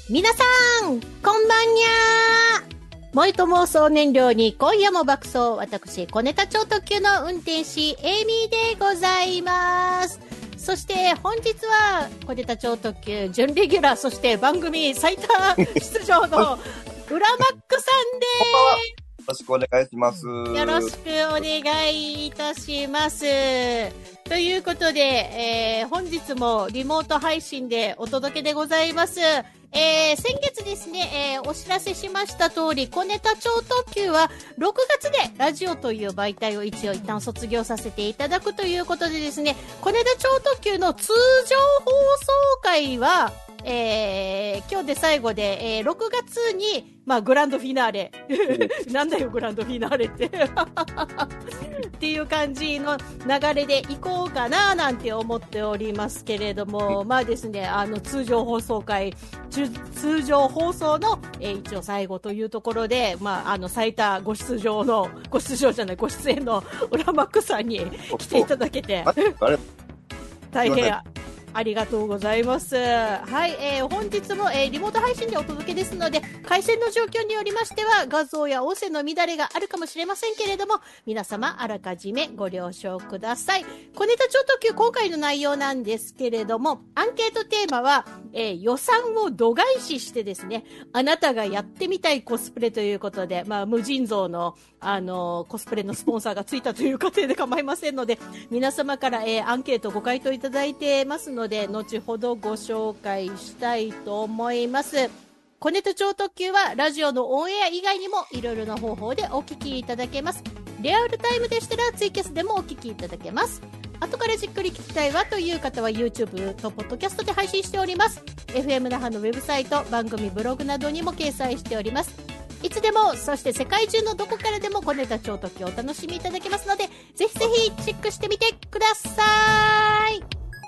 皆さん、こんばんにゃー。萌えと妄想燃料に今夜も爆走。私、小ネタ超特急の運転士、エミでございます。そして本日は、小ネタ超特急準レギュラー、そして番組最多出場の、ウラマックさんでよろしくお願いします。 よろしくお願いいたします。ということで、本日もリモート配信でお届けでございます。先月ですね、お知らせしました通り、小ネタ超特急は6月でラジオという媒体を一旦卒業させていただくということでですね、小ネタ超特急の通常放送回は、今日で最後で、6月に、グランドフィナーレ。なんだよ、グランドフィナーレって。っていう感じの流れで行こうかな、なんて思っておりますけれども、ですね、通常放送回、通常放送の、一応最後というところで、最多ご出演のウラマックさんに来ていただけて、大変ありがとうございます。はい、本日も、リモート配信でお届けですので、回線の状況によりましては、画像や音声の乱れがあるかもしれませんけれども、皆様あらかじめご了承ください。小ネタ超特急今回の内容なんですけれども、アンケートテーマは、予算を度外視してですね、あなたがやってみたいコスプレということで、無尽蔵の、コスプレのスポンサーがついたという過程で構いませんので、皆様から、アンケートご回答いただいてますので、後ほどご紹介したいと思います。小ネタ超特急はラジオのオンエア以外にもいろいろな方法でお聞きいただけます。リアルタイムでしたらツイキャスでもお聞きいただけます。後からじっくり聞きたいわという方は YouTube とポッドキャストで配信しております。FM 那覇のウェブサイト、番組ブログなどにも掲載しております。いつでも、そして世界中のどこからでも小ネタ超特急をお楽しみいただけますので、ぜひぜひチェックしてみてください。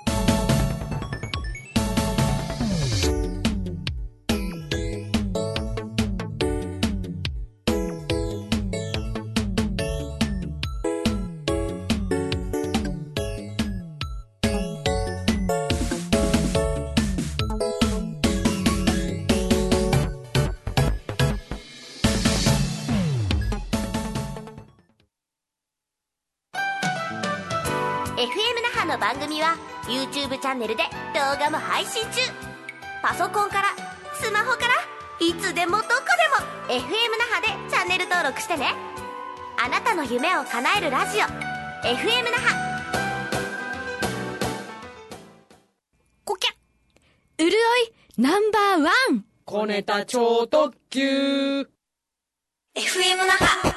FM 那覇の番組は YouTube チャンネルで動画も配信中。パソコンからスマホからいつでもどこでも FM 那覇でチャンネル登録してね。あなたの夢を叶えるラジオ FM 那覇。 こきゃうるおいナンバーワン小ネタ超特急 FM 那覇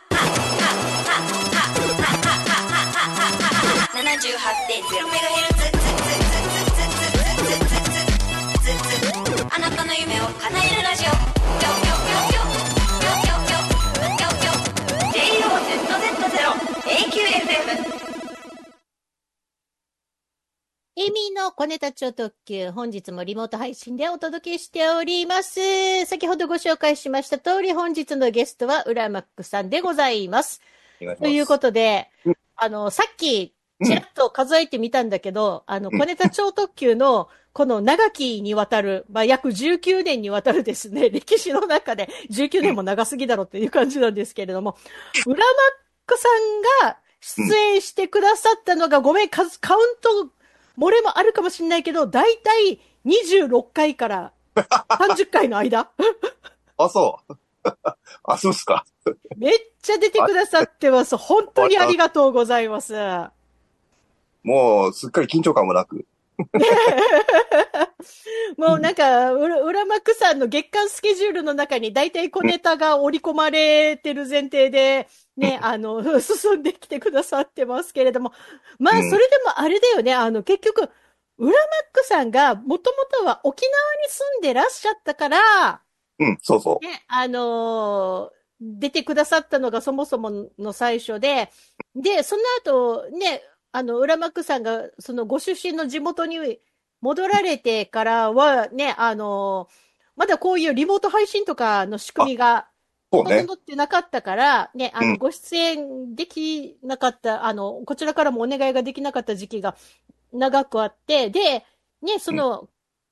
78.0MHz あなたの夢を叶えるラジオ JOZZ0AQFM。 エミの小ネタ超特急、本日もリモート配信でお届けしております。先ほどご紹介しました通り、本日のゲストはウラマックさんでございます。ということで、さっき、ちらっと数えてみたんだけど、小ネタ超特急の、この長きにわたる、約19年にわたるですね、歴史の中で、19年も長すぎだろっていう感じなんですけれども、ウラマックさんが出演してくださったのが、ごめん、カウント、漏れもあるかもしれないけど、だいたい26回から30回の間。 あ、そう。あ、そうっすか。 めっちゃ出てくださってます。本当にありがとうございます。 もう、すっかり緊張感もなく。 もうなんか、ウラマックさんの月間スケジュールの中に大体小ネタが織り込まれてる前提で、ね、進んできてくださってますけれども。それでもあれだよね、結局、ウラマックさんがもともとは沖縄に住んでらっしゃったから、 そうそう。 ね、出てくださったのがそもそもの最初で、で、その後、ね、ウラマックさんが、そのご出身の地元に戻られてからは、ね、まだこういうリモート配信とかの仕組みが、整ってなかったから、ね、ご出演できなかった、こちらからもお願いができなかった時期が長くあって、で、ね、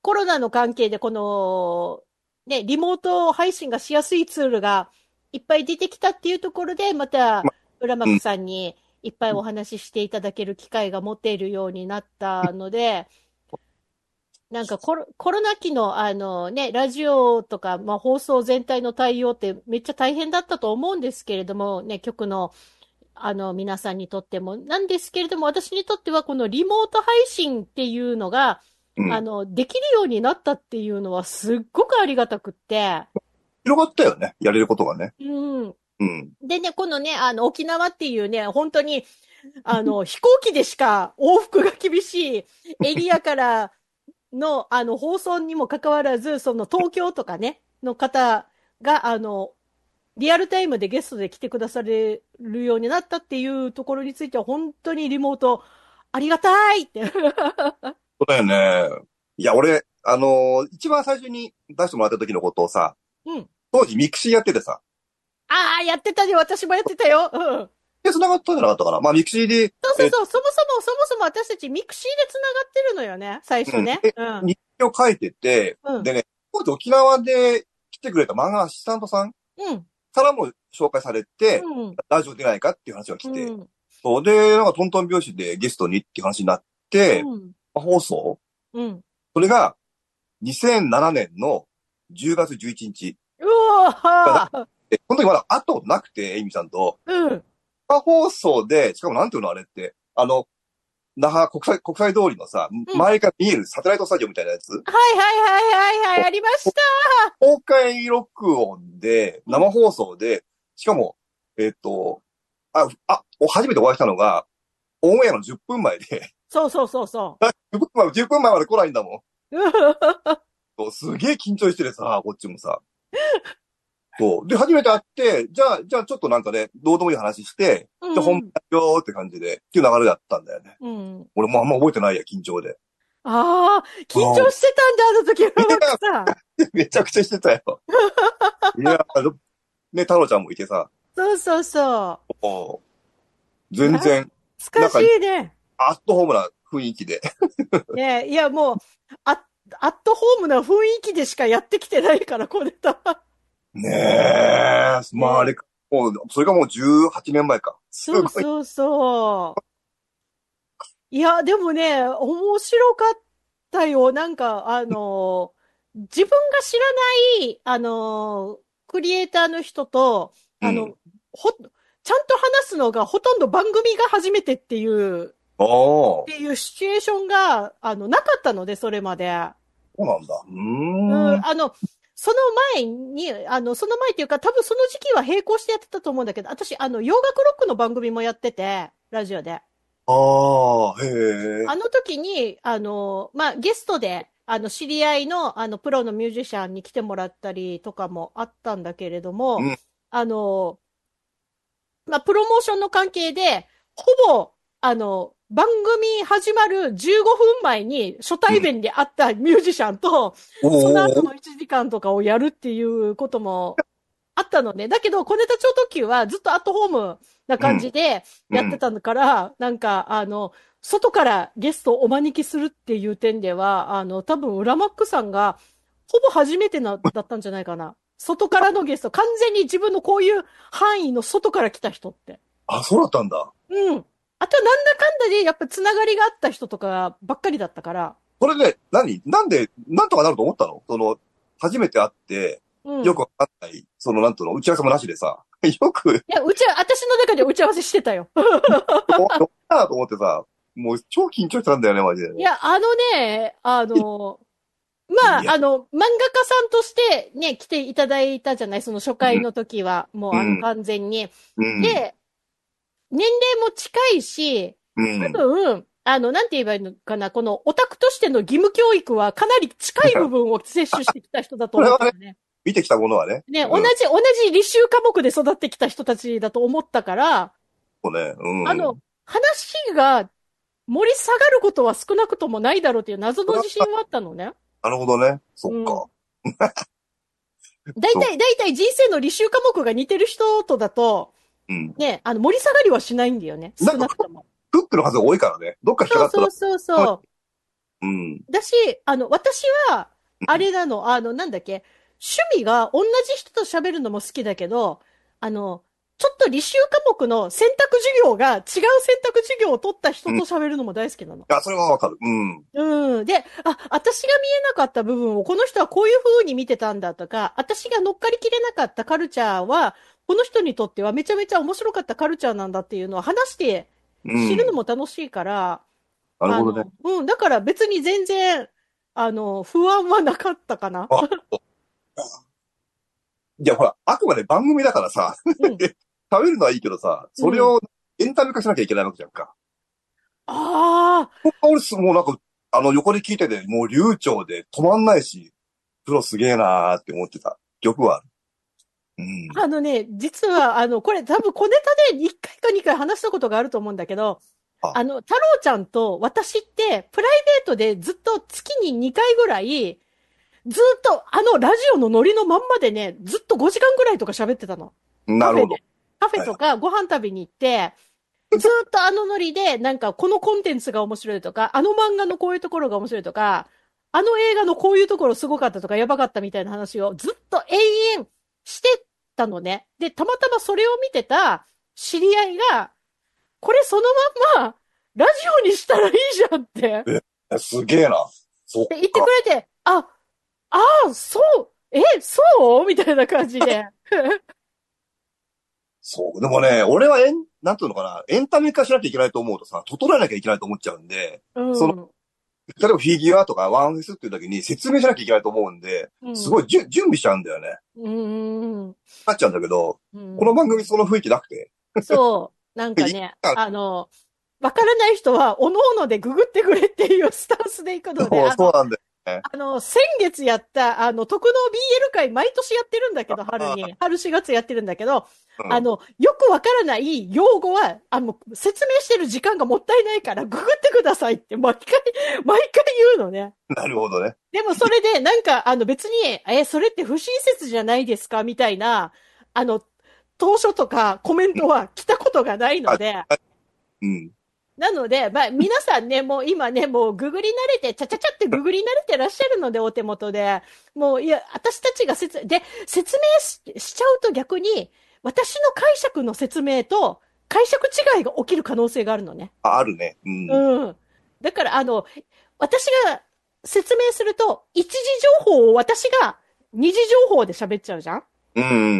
コロナの関係でこの、ね、リモート配信がしやすいツールがいっぱい出てきたっていうところで、また、浦幕さんにいっぱいお話ししていただける機会が持てるようになったので、なんかコロナ期のラジオとか、まあ放送全体の対応ってめっちゃ大変だったと思うんですけれども、ね、局の皆さんにとっても。なんですけれども、私にとってはこのリモート配信っていうのが、できるようになったっていうのはすっごくありがたくって。 広がったよね。やれることがね。 うん。 うん。 でね、このね、沖縄っていうね、本当に、飛行機でしか往復が厳しいエリアからの、放送にもかかわらず、その東京とかね、の方が、リアルタイムでゲストで来てくだされるようになったっていうところについては、本当にリモート、ありがたいって。 そうだよね。いや、俺、一番最初に出してもらった時のことをさ、 うん。 当時ミクシーやっててさ。 ああ、やってたね。私もやってたよ。うん。 で、繋がったんじゃなかったかな。まあ、ミクシーで。 そう。そもそも私たちミクシーで繋がってるのよね。最初ね。 うん。日記を書いてて、 うん、 でね、当時沖縄で来てくれた漫画アシスタントさんからも紹介されて、 うん、 ラジオ出ないかっていう話が来て、 うん、 そうで、なんかトントン拍子でゲストにっていう話になって、放送、それが2007年の10月11日。 うわーその時まだ会ったことなくて、エイミさんと。生放送で、しかもなんていうのあれって、那覇国際通りのさ、周りから見えるサテライトスタジオみたいなやつ。 はい、ありました。 公開録音で、生放送で、しかも、初めてお会いしたのが、オンエアの10分前で。 そう。 10分前まで来ないんだもん。すげえ緊張しててさ、こっちもさ。そう。で、初めて会って、じゃあちょっとなんかね、どうでもいい話して、じゃあ本番よーって感じで、っていう流れだったんだよね。俺もあんま覚えてないや、緊張で。 ああ、緊張してたんだ、あの時はさ。 めちゃくちゃしてたよ。いや、ね、太郎ちゃんもいてさ。 そう。 全然。 懐かしいね。 アットホームな雰囲気で。 ねいや、もう、アットホームな雰囲気でしかやってきてないから、これと。 ねえ。まああれ、もう、それがもう18年前か。 そう。いや、でもね、面白かったよ。なんか、自分が知らない、クリエイターの人と、ちゃんと話すのがほとんど番組が初めてっていうシチュエーションが、なかったので、それまで。 そうなんだ。 その前に、その前っていうか、多分その時期は並行してやってたと思うんだけど、私、洋楽ロックの番組もやってて、ラジオで。 ああ、へえ。 あの時に、ゲストで、知り合いの、プロのミュージシャンに来てもらったりとかもあったんだけれども、プロモーションの関係で、ほぼ、番組始まる15分前に初対面で会ったミュージシャンと、その後の1時間とかをやるっていうこともあったのね。だけど、小ネタ超特急はずっとアットホームな感じでやってたから、なんか、外からゲストをお招きするっていう点では、多分、裏マックさんが、ほぼ初めてだったんじゃないかな。外からのゲスト、完全に自分のこういう範囲の外から来た人って。 あ、そうだったんだ。 あと、なんだかんだで、やっぱつながりがあった人とかばっかりだったから。 これね、なんとかなると思ったの？初めて会って、よくわかんない、なんとの、打ち合わせもなしでさ、よく。いや、私の中で打ち合わせしてたよ。 どうかなと思ってさ、もう超緊張したんだよね、マジで。 いや、漫画家さんとしてね、来ていただいたじゃない、その初回の時は。もう完全に。で、年齢も近いし、多分、なんて言えばいいのかな、このオタクとしての義務教育はかなり近い部分を摂取してきた人だと思ったね。 見てきたものはね。 ね、同じ履修科目で育ってきた人たちだと思ったから、 そうね、 話が盛り下がることは少なくともないだろうっていう謎の自信はあったのね。 なるほどね。そっか。 だいたい人生の履修科目が似てる人とだと、ね、盛り下がりはしないんだよね。少なくとも。 フックの数が多いからね。どっか引っかかったら。 そう。 うん。 だし、私は、あれなの、なんだっけ、趣味が同じ人と喋るのも好きだけど、ちょっと履修科目の選択授業が違う選択授業を取った人うん。いと喋るのも大好きなの。 や、それはわかる。うん。 うん。で、私が見えなかった部分をこの人はこういう風に見てたんだとか、私が乗っかりきれなかったカルチャーは、この人にとってはめちゃめちゃ面白かったカルチャーなんだっていうのを話してうん。 知るのも楽しいから、 なるほどね。 だから別に全然、不安はなかったかな。 あ、いや、ほら、あくまで番組だからさ、 うん。 食べるのはいいけどさ、 うん。 それをエンタメ化しなきゃいけないわけじゃんか。 ああ、 俺もうなんか、横で聞いてて、もう流暢で止まんないし、プロすげえなーって思ってた曲はある。うん。 実は、これ多分小ネタで1回か2回話したことがあると思うんだけど、 あ、 太郎ちゃんと私って、プライベートでずっと月に2回ぐらい、ずっとラジオのノリのまんまでね、ずっと5時間ぐらいとか喋ってたの。カなるほど。 フェで。カフェはいはい。 とかご飯食べに行って、ずっとノリで、なんかこのコンテンツが面白いとか、あの漫画のこういうところが面白いとか、あの映画のこういうところすごかったとか、やばかったみたいな話をずっと延々してたのね。で、たまたまそれを見てた知り合いが、これそのまんま、ラジオにしたらいいじゃんって、 すげえな。そっで言ってくか。 れて、そう、そうみたいな感じで。 そう。でもね、俺はなんていうのかな、エンタメ化しなきゃいけないと思うとさ、整えなきゃいけないと思っちゃうんで、 うその、 ん。 例えばフィギュアとかワンフェスっていう時に説明しなきゃいけないと思うんで、 うん。 すごい準備しちゃうんだよね。 うん。 なっちゃうんだけど、 うん。 この番組その雰囲気なくて、 そう。なんかいいね、 かわからない人は、おのおのでググってくれっていうスタンスで行くので、 そうなんだよね。 先月やった、特納 BL 会毎年やってるんだけど、春あに。春4月やってるんだけど、 うん。 よくわからない用語は、説明してる時間がもったいないから、ググってくださいって毎回言うのね。 なるほどね。 でもそれで、なんか、別に、それって不親切じゃないですかみたいな、あの、当初とかコメンうん。 トは来たことがないのはい。 で、 うん。 なので、まあ、皆さんね、もう今ね、もうググり慣れて、ちゃちゃちゃってググり慣れてらっしゃるので、お手元で。もう、いや、私たちが説明しちゃうと逆に、私の解釈の説明と解釈違いが起きる可能性があるのね。 あるね。うん。 うん。だから、私が説明すると、一時情報を私が二次情報で喋っちゃうじゃん。 うん。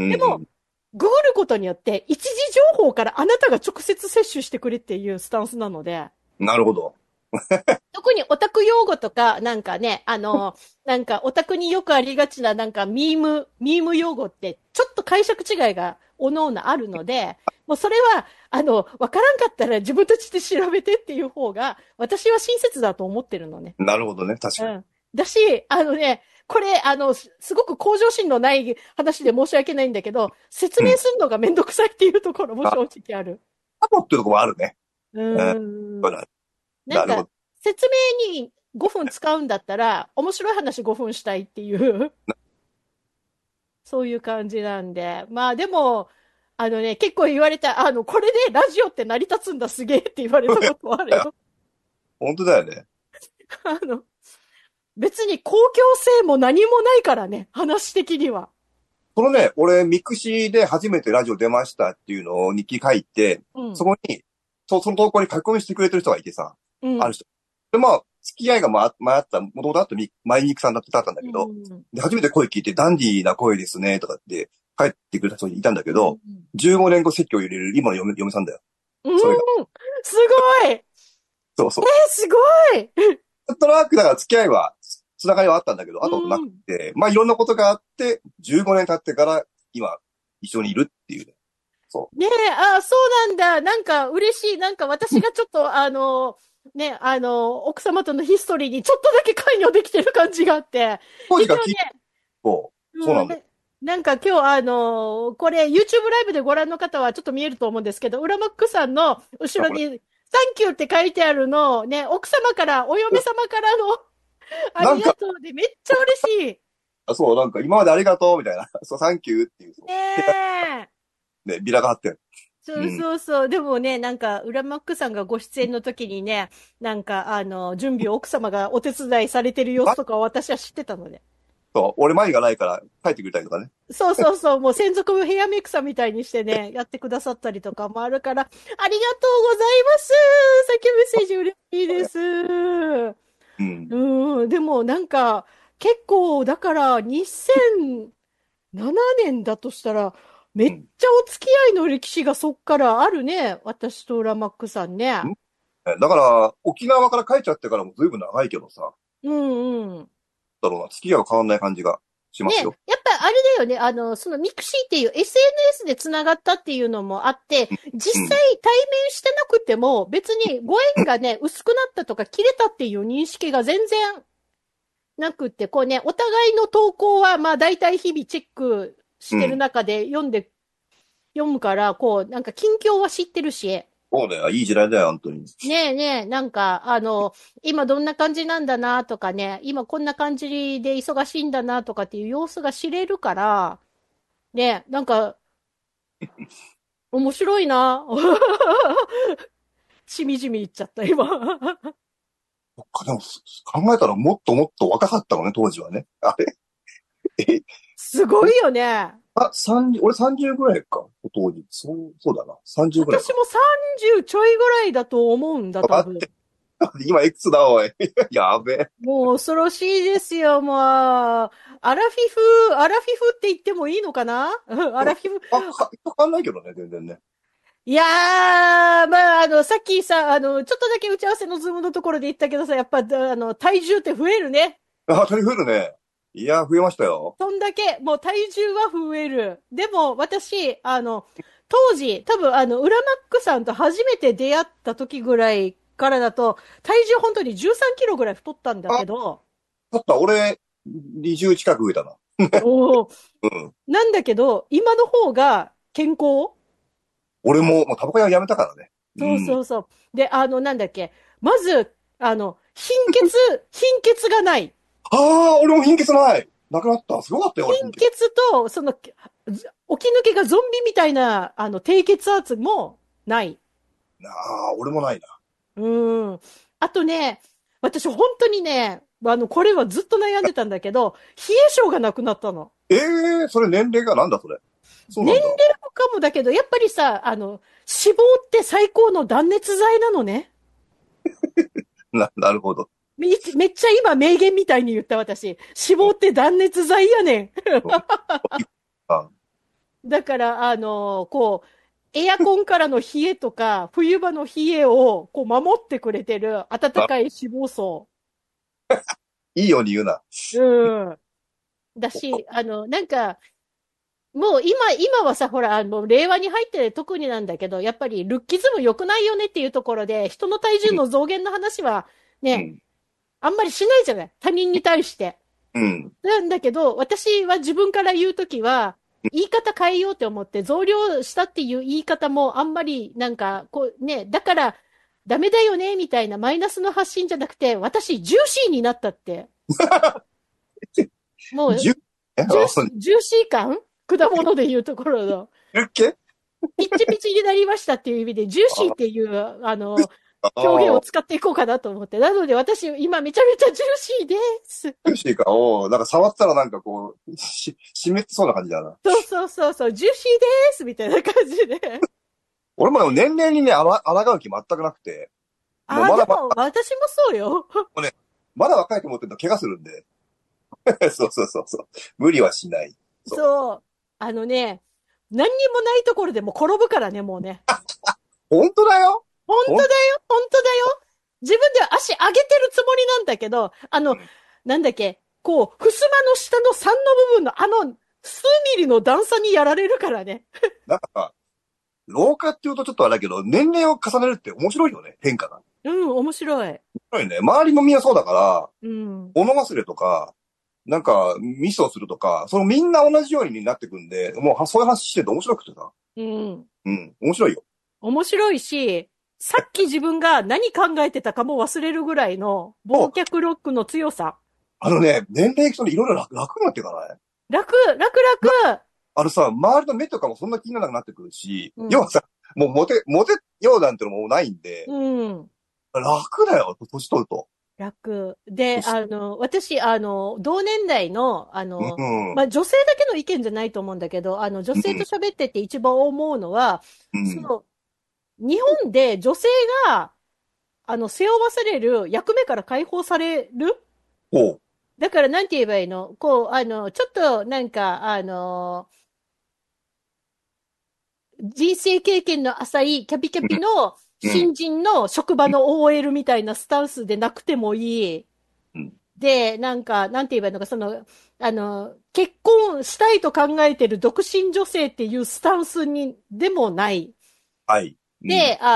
でも、 うん。 ググることによって、一時情報からあなたが直接摂取してくれっていうスタンスなので、 なるほど。 特にオタク用語とか、なんかね、なんかオタクによくありがちな、なんかミーム用語って、ちょっと解釈違いがおのおのあるので、もうそれは、わからんかったら自分たちで調べてっていう方が、私は親切だと思ってるのね。 なるほどね。確かに。 うん。だし、これ、すごく向上心のない話で申し訳ないんだけど、説うん。 明するのがめんどくさいっていうところもあ、 正直ある。 タコっていうとこもあるね。 ううん。 ーん。なんか、 なるほど。 説明に5分使うんだったら、面白い話5分したいっていうそういう感じなんで。まあでも、結構言われた、これでラジオって成り立つんだすげえって言われたことはあるよ。 本当だよね。 あの、別に公共性も何もないからね、話的には。 このね、俺、ミクシーで初めてラジオ出ましたっていうのを日記書いて、 うん、 そこに、その投稿に書き込みしてくれてる人がいてさ、 うん、 ある人。で、まあ、付き合いが前あった、もともとあったマイミクさんだったんだうけど、 ん、 で、初めて声聞いて、ダンディーな声ですね、とかって帰ってくれた人いたんだけうん、 ど、15年後説教を入れる今の嫁さんだよ。 うん、 それが。 すごいそうそう。 すごいなんとなくだから付き合いは、つながりはあったんだけど、 う後となくん。 て、まあいろんなことがあって、15年経ってから今、一緒にいるっていうね。そねえ、そうなんだ。なんか嬉しい。なんか私がちょっと、奥様とのヒストリーにちょっとだけ関与できてる感じがあって。 う。当時一応から聞いて、 ね、 そううん、 なんだよ。 なんか今日これ YouTube ライブでご覧の方はちょっと見えると思うんですけど、裏マックさんの後あ、これ。 ろに、サンキューって書いてあるのをね、奥様から、お嫁様からのありがなんか、 とうでめっちゃ嬉しい。 そう、なんか今までありがとう、みたいな。そう、サンキューっていう、そう、 ねえ。 ね、ビラが貼ってる。 そうそうそう。でもね、なんか、ウラマックさんがご出演の時にね、なんか、準備を奥様がお手伝いされてる様子とかを私は知ってたので。 そう、俺眉がないから帰ってくれたりとかね。 そうそうそう。もう専属ヘアメイクさんみたいにしてね、やってくださったりとかもあるから、ありがとうございます。さっきメッセージ嬉しいです。 うん。 でもなんか、結構、だから2007年だとしたら、めっちゃお付き合いの歴史がそっからあるね。私とラマックさんね。 だから、沖縄から帰っちゃってからも随分長いけどさ、 うんうん。 だろうな、付き合いは変わんない感じがしまね、 すよ。 やっぱあれだよね。そのミクシーっていう SNS で繋がったっていうのもあって、実際対面してなくても別にご縁がね、薄くなったとか切れたっていう認識が全然なくって、こうね、お互いの投稿はまあ大体日々チェックしてる中で読むから、こう、なんか近況は知ってるし。 そうだよ、いい時代だよ、本当に。 ねえねえ、なんか、今どんな感じなんだなとかね、今こんな感じで忙しいんだなとかっていう様子が知れるから、ねえ、なんか、面白いな。しみじみ言っちゃった、今。 そっか、でも、考えたらもっともっと若かったのね、当時はね。あれすごいよね。 俺30ぐらいか、当時。そうだな。30ぐらいか。 私も30ちょいぐらいだと思うんだ、多分。 今いくつだ、おい。やべえ。 もう恐ろしいですよ、もう。アラフィフって言ってもいいのかなアラフィフ。 わかんないけどね、全然ね。 いやー、まあ、さっきさ、ちょっとだけ打ち合わせのズームのところで言ったけどさ、やっぱ、体重って増えるね。 鳥増えるね。いや、増えましたよ。 そんだけ、もう体重は増える。でも、私、当時、多分、ウラマックさんと初めて出会った時ぐらいからだと、体重本当に13キロぐらい太ったんだけど、 ちょっと俺、20近く増えたな。 おーうん。 なんだけど、今の方が健康。 俺もうタバコ屋やめたからね。 そうそうそう。で、なんだっけ。まず、貧血がない。 ああ、俺も貧血ない。なくなった。すごかったよ、俺。 貧血と、起き抜けがゾンビみたいな、低血圧もない。 ああ、俺もないな。 あとね、私本当にね、これはずっと悩んでたんだけど、冷え性がなくなったの。 それ年齢がなんだ、それ。そうなんだ。 年齢もかもだけど、やっぱりさ、脂肪って最高の断熱材なのね。 なるほど。 めっちゃ今名言みたいに言った私。脂肪って断熱材やねん。 あだから、こう、エアコンからの冷えとか、冬場の冷えをこう守ってくれてる暖かい脂肪層。 いいように言うな。 だし、なんか、もう今はさ、ほら、令和に入って特になんだけど、やっぱりルッキズム良くないよねっていうところで、人の体重の増減の話はね、あんまりしないじゃない。他人に対して。なんだけど、私は自分から言うときは、言い方変えようって思って、増量したっていう言い方もあんまり、なんか、こうね、だから、ダメだよね、みたいなマイナスの発信じゃなくて、私、ジューシーになったって。もう、ジューシー感果物で言うところの。ピッチピチになりましたっていう意味で、ジューシーっていう、表現を使っていこうかなと思って。なので私、今めちゃめちゃジューシーです。 ジューシーか。なんか触ったらなんかこう、湿ってそうな感じだな。 そう、ジューシーですみたいな感じで。 俺も年齢にね、抗う気全くなくて。 でも私もそうよ。 まだ若いと思ってると怪我するんで。そう。無理はしない。 そう。何にもないところでも転ぶからね、もうね。 本当だよ。 本当だよ。自分では足上げてるつもりなんだけど、なんだっけ、こう、襖の下の3の部分の数ミリの段差にやられるからね。 なんか、老化って言うとちょっとあれだけど、年齢を重ねるって面白いよね、変化が。 面白い。 面白いね。周りもみんなそうだから、物忘れとか、なんか、ミスをするとか、みんな同じようになってくんで、もうそういう話してて面白くてさ。面白いよ。 面白いし、さっき自分が何考えてたかも忘れるぐらいの、忘却力の強さ。 年齢いくといろいろ楽になっていかない？ 楽。 周りの目とかもそんな気にならなくなってくるし、要はさ、 もうモテようなんてのもないんで、 うん。 楽だよ、年取ると。 楽。で、 年私、同年代の、 うん。 女性だけの意見じゃないと思うんだけど、女性と喋ってて一番思うのは、 うん。 日本で女性が、背負わされる役目から解放される。 ほう。 だから、なんて言えばいいのこう、ちょっと、なんか、人生経験の浅いキャピキャピのうん。 新人の職場の OL みたいなスタンスでなくてもいい。 うん。 で、なんか、なんて言えばいいのか、結婚したいと考えてる独身女性っていうスタンスにでもない。 はい。うん。 で、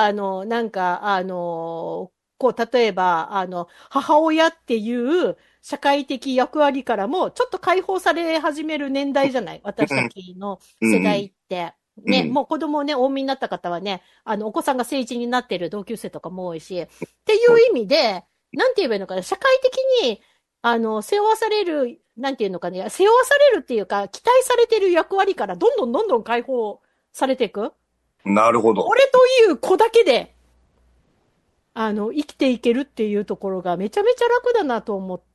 例えば、母親っていう社会的役割からも、ちょっと解放され始める年代じゃない私たちの世うん。 代って。ね、 うん。 もう子供ね、お産みになった方はね、お子さんが成人になってる同級生とかも多いし、っていう意味で、なんて言えばいいのかな、社会的に、背負わされる、なんていうのかね、背負わされるっていうか、期待されてる役割からどんどんどんどん解放されていく。 なるほど。 俺という子だけで、生きていけるっていうところがめちゃめちゃ楽だなと思って、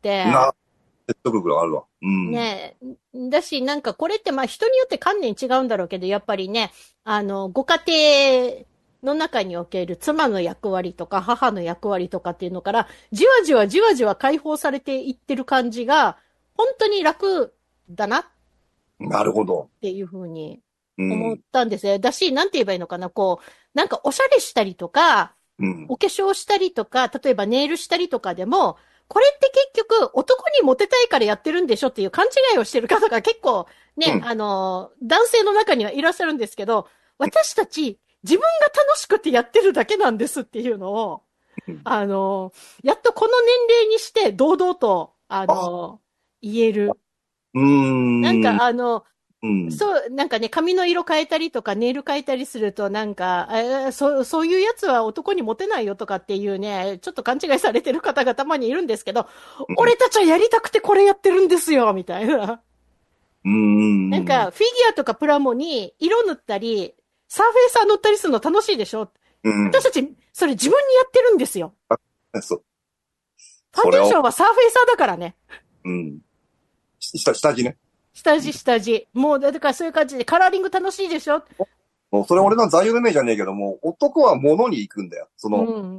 説得力があるわ。うん。 ねえ、だし、なんかこれってまあ人によって観念違うんだろうけど、やっぱりね、ご家庭の中における妻の役割とか母の役割とかっていうのから、じわじわじわじわ解放されていってる感じが、本当に楽だなっなるほど。 ていうふうに思っうん。 たんですよ。だし、なんて言えばいいのかな、こう、なんかおしゃれしたりとか、 うん。 お化粧したりとか、例えばネイルしたりとかでも、これって結局男にモテたいからやってるんでしょっていう勘違いをしてる方が結構ね、 うん。 男性の中にはいらっしゃるんですけど、私たち自分が楽しくてやってるだけなんですっていうのを、 うん。 あの、やっとこの年齢にして堂々と、 あ、 言える。 うーなんん。 かうん。 そう、なんかね、髪の色変えたりとか、ネイル変えたりすると、なんか、そういうやつは男にモテないよとかっていうね、ちょっと勘違いされてる方がたまにいるんですけど、 うん。 俺たちはやりたくてこれやってるんですよ、みたいな。 うん。 なんか、フィギュアとかプラモに色塗ったり、サーフェイサー塗ったりするの楽しいでしょ。 うん。 私たち、それ自分にやってるんですよ。 そう。 ファンデーシそれを、 ョンはサーフェイサーだからね。 うん。下地ね。 下地下地。もう、だからそういう感じで、カラーリング楽しいでしょ。 もうそれ俺の座右の銘じゃねえけども、男は物に行くんだよ。 うん。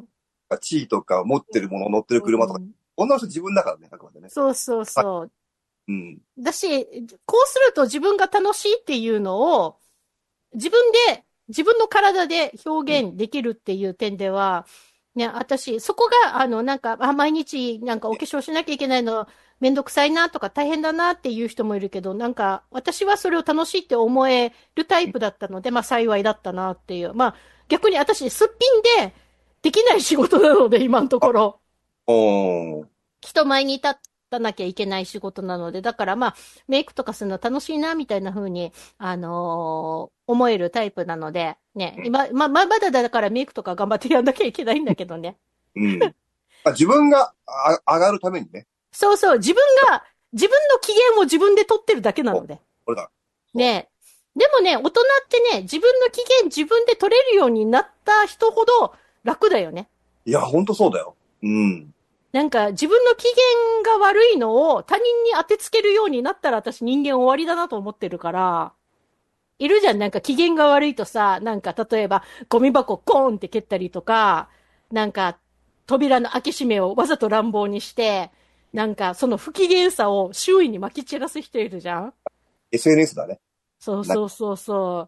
地位とか持ってるもの、乗ってる車とか。 うん。 女の人自分だからね、あくまでね。 そうそうはい。 そう。 うん。 だし、こうすると自分が楽しいっていうのを、自分の体でうん。 表現できるっていう点では、ね、私、そこが、なんか、毎日、なんかお化粧しなきゃいけないの、めんどくさいなとか大変だなっていう人もいるけど、なんか、私はそれを楽しいって思えるタイプだったので、まあ幸いだったなっていう。まあ、逆に私、すっぴんでできない仕事なので、今のとあ、 ころ。 おー。 人前に立たなきゃいけない仕事なので、だからまあ、メイクとかするの楽しいな、みたいな風に、思えるタイプなので、ね、まだだからメイクとか頑張ってやんなきゃいけないんだけどね。 うん。自分が上がるためにね。 そうそう、自分の機嫌を自分で取ってるだけなのそう。 で。 これだ。そね。でもね、大人ってね、自分の機嫌自分で取れるようになった人ほど楽だよね。 う。いや、ほんとそうだよ。うん。 なんか自分の機嫌が悪いのを他人に当てつけるようになったら私人間終わりだなと思ってるから、いるじゃん、なんか機嫌が悪いとさ、なんか例えばゴミ箱コーンって蹴ったりとか、なんか扉の開け閉めをわざと乱暴にして、なんかその不機嫌さを周囲に撒き散らす人いるじゃん。 SNS だね。 そうな、 そうそうそう。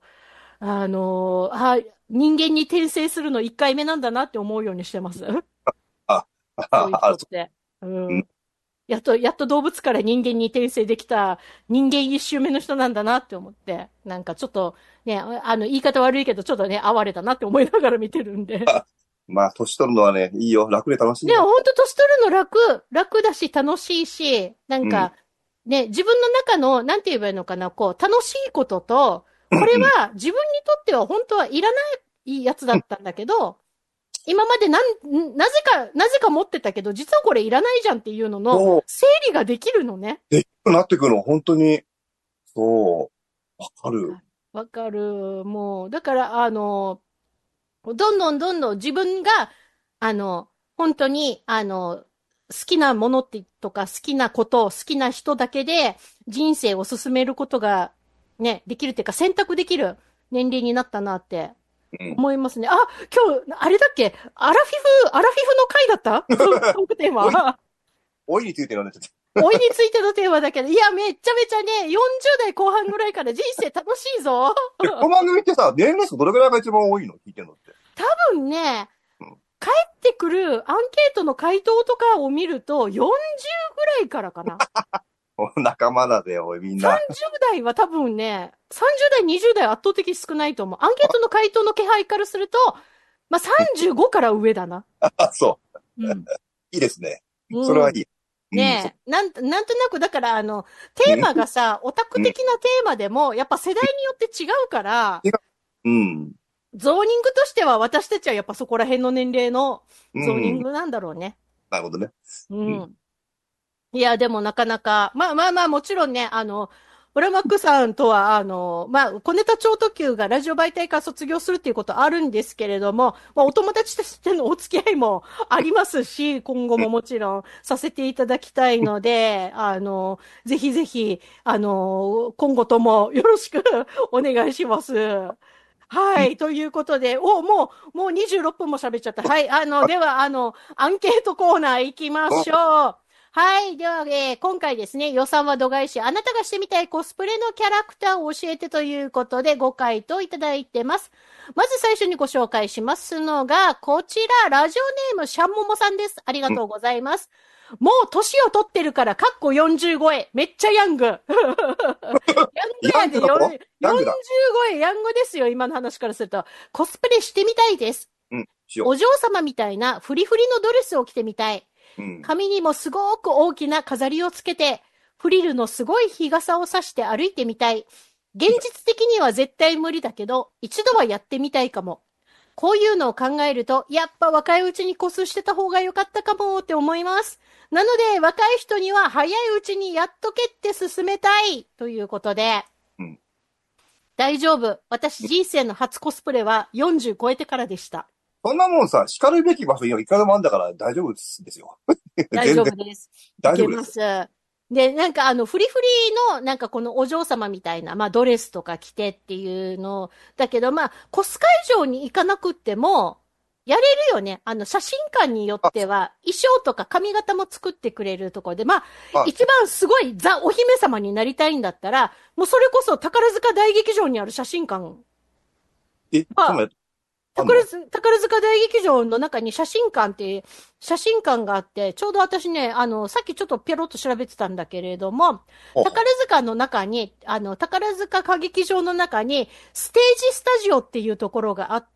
人間に転生するの1回目なんだなって思うようにしてます。 あ、 そういうあ、そ人って。うう。うん。 ん。やっと動物から人間に転生できた人間一周目の人なんだなって思って、なんかちょっとね、言い方悪いけど、ちょっとね、哀れだなって思いながら見てるんで。 まあ、年取るのはね、いいよ。楽で楽しいね、 よ。 ほんと年取るの楽だし楽しいし、なんうん。 か、ね、自分の中の、なんて言えばいいのかな、こう、楽しいことと、これうん。 は自分にとっては本当はいらないやつだったんだけど、今までなぜか持ってたけど、実はこれいらないじゃんっていうののそう。 整理ができるのね。 でっかくなってくの、本当に。そう。わかる。 わかる。もう、だから、 どんどんどんどん自分が、本当に、好きなものってとか、好きなこと、好きな人だけで人生を進めることが、ね、できるっていうか選択できる年齢になったなって思いますね。あ、今日、あれだっけアラフィフの回だったトークテーマ。 老いについてのね、ちょっと。 老いについてのテーマだけど、いや、めちゃめちゃね、40代後半ぐらいから人生楽しいぞ。 この番組ってさ、年齢層どれくらいが一番多いの聞いてんのって。 多分ね、 うん帰ってくるアンケートの回答とかを見ると、40ぐらいからかな。 仲間だぜ、おい、みんな。 30代は多分ね、30代、20代圧倒的に少ないと思う。アンケートの回答の気配からすると、まあ、35から上だな。 あ、そう。 うん。 いいですね。 うんそれはいい。 ねえ、なんとなく、だから、テーマがさ、オタク的なテーマでも、やっぱ世代によって違うから、 うん。 ゾーニングとしては私たちはやっぱそこら辺の年齢のうん。 ゾーニングなんだろうね。 なるほどね。 うん。いや、でもなかなか、まあ、もちろんね、フラマックさんとは、小ネタ超特急がラジオ媒体から卒業するっていうことあるんですけれども、まあ、お友達としてのお付き合いもありますし、今後ももちろんさせていただきたいので、ぜひぜひ、今後ともよろしくお願いします。はい。ということで、もう26分も喋っちゃった。はい。では、アンケートコーナー行きましょう。はい。では、今回ですね、予算は度外視、あなたがしてみたいコスプレのキャラクターを教えてということでご回答いただいてます。まず最初にご紹介しますのが、こちら、ラジオネームシャンモモさんです。ありがとうございます。もう年を取ってるから、かっこ40超え。めっちゃヤング。ヤングやで、40超え、ヤングですよ、今の話からすると。コスプレしてみたいです。 しよう。 お嬢様みたいなフリフリのドレスを着てみたい。髪にもすごく大きな飾りをつけて、フリルのすごい日傘を差して歩いてみたい。現実的には絶対無理だけど、一度はやってみたいかも。こういうのを考えると、やっぱ若いうちにコスしてた方が良かったかもって思います。なので、若い人には早いうちにやっとけって進めたいということで、大丈夫。私人生の初コスプレは40超えてからでした。 そんなもんさ、叱るべき場所にはいかでもあんだから大丈夫ですよ。 大丈夫です。 大丈夫です。 で、なんかフリフリの、なんかこのお嬢様みたいな、まあドレスとか着てっていうの、だけどまあ、コス会場に行かなくっても、やれるよね。写真館によっては、衣装とか髪型も作ってくれるところで、まあ、一番すごいザ・お姫様になりたいんだったら、もうそれこそ宝塚大劇場にある写真館。宝塚大劇場の中に写真館があって、ちょうど私ね、さっきちょっとペロッと調べてたんだけれども、宝塚の中に、宝塚歌劇場の中に、ステージスタジオっていうところがあって、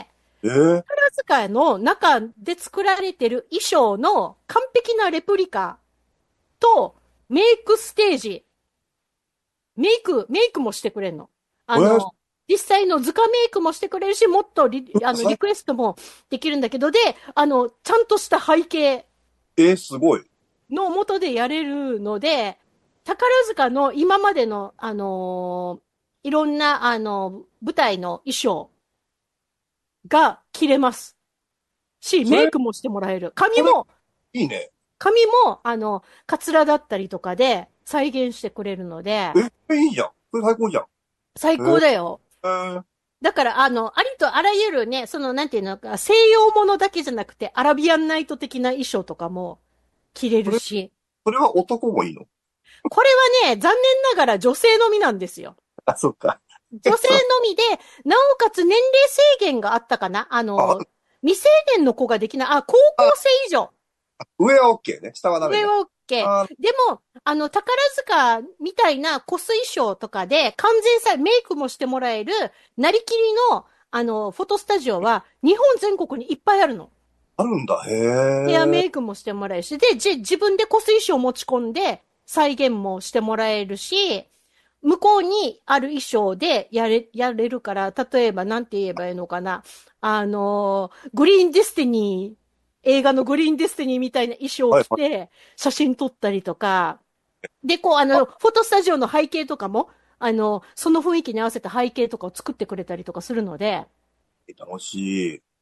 宝塚の中で作られてる衣装の完璧なレプリカと、メイクステージ、メイクもしてくれんの。実際の図鑑メイクもしてくれるし、もっとリクエストもできるんだけど、で、ちゃんとした背景。 すごい。 の元でやれるので、宝塚の今までの、いろんな、舞台の衣装が着れます。メイクもしてもらえる。髪も、 いいね。 髪も、カツラだったりとかで再現してくれるので。 いいじゃん。それ最高じゃん。 最高だよ。だから、ありとあらゆるね、なんていうのか、西洋ものだけじゃなくて、アラビアンナイト的な衣装とかも着れるし。 それは男もいいの？ これはね、残念ながら女性のみなんですよ。 あ、そっか。 女性のみで、なおかつ年齢制限があったかな？未成年の子ができない。高校生以上。 上は OK ね。下はダメ、ね。 上は OK。でも、宝塚みたいなコス衣装とかで完全メイクもしてもらえる、なりきりの、フォトスタジオは日本全国にいっぱいあるの。 あるんだ。へヘアメイクもしてもらえるし、で、自分でコス衣装持ち込んで再現もしてもらえるし、向こうにある衣装でやれるから、例えばなんて言えばいいのかな。グリーンディスティニー、映画のグリーンディスティニーみたいな衣装を着て、写真撮ったりとか、で、フォトスタジオの背景とかも、その雰囲気に合わせた背景とかを作ってくれたりとかするので。 楽しい。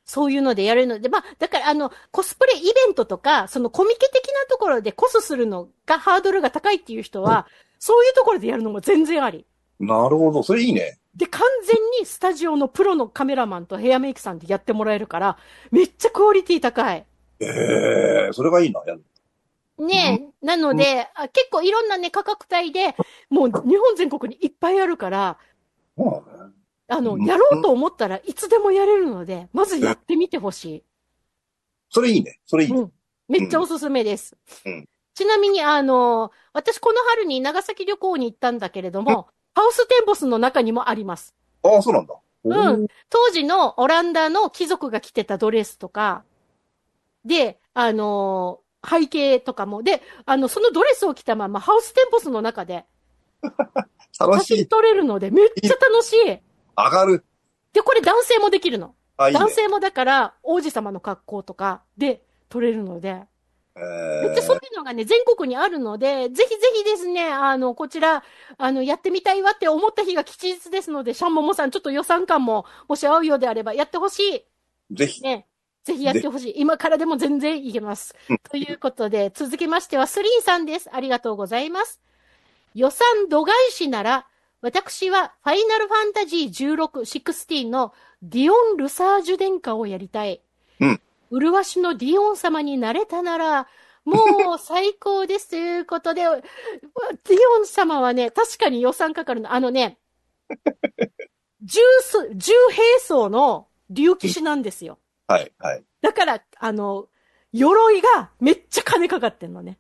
そういうのでやるので、まあ、だからコスプレイベントとか、そのコミケ的なところでコスするのがハードルが高いっていう人は、そういうところでやるのも全然あり。 なるほど。それいいね。 で、完全にスタジオのプロのカメラマンとヘアメイクさんでやってもらえるから、めっちゃクオリティ高い。 それがいいな、やる。 ねえ、なので、結構いろんなね、価格帯で、もう日本全国にいっぱいあるから、やろうと思ったらいつでもやれるので、まずやってみてほしい。 それいいね。それいい。 めっちゃおすすめです。 うん。 ちなみに、私この春に長崎旅行に行ったんだけれども、ハウステンボスの中にもあります。 ああ、そうなんだ。 うん。当時のオランダの貴族が着てたドレスとか、で、背景とかも、で、そのドレスを着たままハウステンボスの中で、 楽しい。 写真撮れるので、めっちゃ楽しい。 上がる。 で、これ男性もできるの。 いいね、 男性もだから、王子様の格好とかで撮れるので、めっちゃそういうのがね、全国にあるので、ぜひぜひですね、こちら、やってみたいわって思った日が吉日ですので、シャンモモさん、ちょっと予算感も、もし合うようであれば、やってほしい。 ぜひ。 ね。ぜひやってほしい。今からでも全然いけます。ということで、続きましては、スリーさんです。ありがとうございます。予算度外視なら、私は、ファイナルファンタジー16、16のディオン・ルサージュ殿下をやりたい。麗しのディオン様になれたなら、もう最高です。ということで、ディオン様はね、確かに予算かかるの。10兵装の竜騎士なんですよ。 はい、はい。 だから、鎧がめっちゃ金かかってんのね。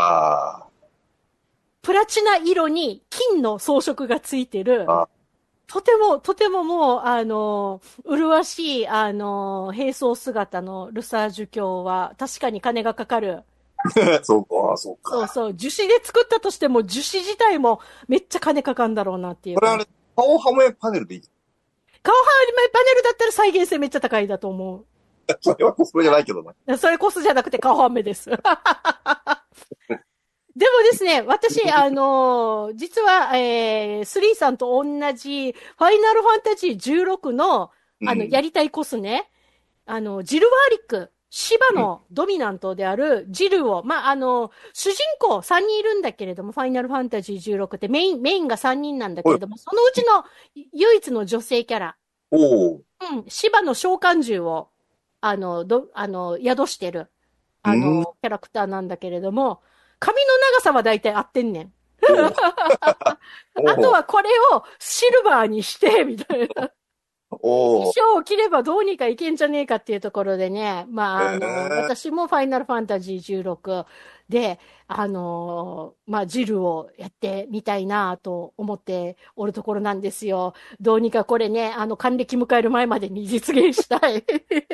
プラチナ色に金の装飾がついてる。とてももう、麗しい、兵装姿のルサージュ教は、確かに金がかかる。 そうか。 そう。樹脂で作ったとしても、樹脂自体もめっちゃ金かかるんだろうなっていう。 これ顔はめパネルでいい？ 顔はめパネルだったら再現性めっちゃ高いだと思う。 それはコスプレじゃないけどな。 それコスじゃなくて顔はめです。でもですね、私、実は、スリーさんと同じ、ファイナルファンタジー16の、やりたいコスね、ジル・ワーリック、シバのドミナントであるジルを、主人公3人いるんだけれども、ファイナルファンタジー16ってメインが3人なんだけれども、そのうちの唯一の女性キャラ。シバの召喚獣を、宿してる、キャラクターなんだけれども、髪の長さはだいたい合ってんねん。あとはこれをシルバーにして、みたいな。衣装を着ればどうにかいけんじゃねえかっていうところでね。私もファイナルファンタジー16で、ジルをやってみたいなと思っておるところなんですよ。どうにかこれね、還暦迎える前までに実現したい。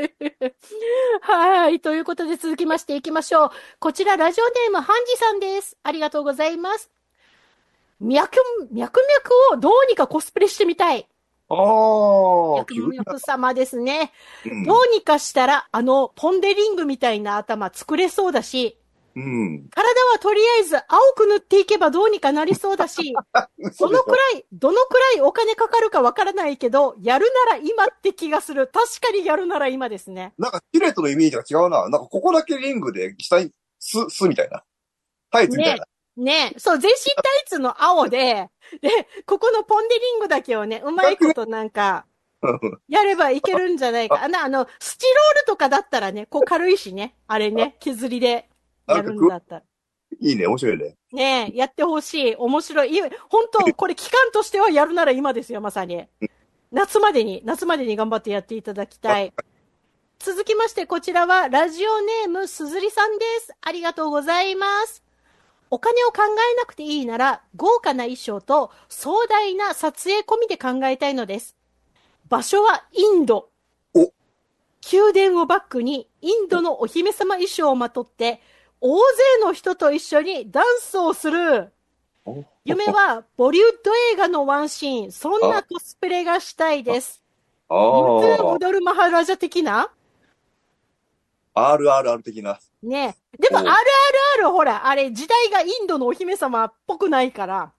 はい。ということで続きましていきましょう。こちらラジオネームハンジさんです。ありがとうございます。脈々をどうにかコスプレしてみたい。脈々様ですね。どうにかしたら、ポンデリングみたいな頭作れそうだし、体はとりあえず青く塗っていけばどうにかなりそうだし、どのくらいお金かかるかわからないけど、やるなら今って気がする。確かにやるなら今ですね。 なんか、シルエットのイメージが違うな。なんか、ここだけリングで、下に、巣みたいな。タイツみたいな。 ね、そう、全身タイツの青で、ここのポンデリングだけをね、うまいことなんか、やればいけるんじゃないか。スチロールとかだったらね、こう軽いしね、あれね、削りでやるんだったら。 いいね、面白いね。 ねやってほしい。面白い。本当これ期間としてはやるなら今ですよ、まさに。夏までに頑張ってやっていただきたい。続きまして、こちらは、ラジオネーム、すずりさんです。ありがとうございます。お金を考えなくていいなら、豪華な衣装と壮大な撮影込みで考えたいのです。場所はインド。宮殿をバックに、インドのお姫様衣装をまとって、大勢の人と一緒にダンスをする。夢は、ボリウッド映画のワンシーン、そんなコスプレがしたいです。踊るマハラジャ的な RRR 的な。 ねでも RRR ほら、あれ時代がインドのお姫様っぽくないから。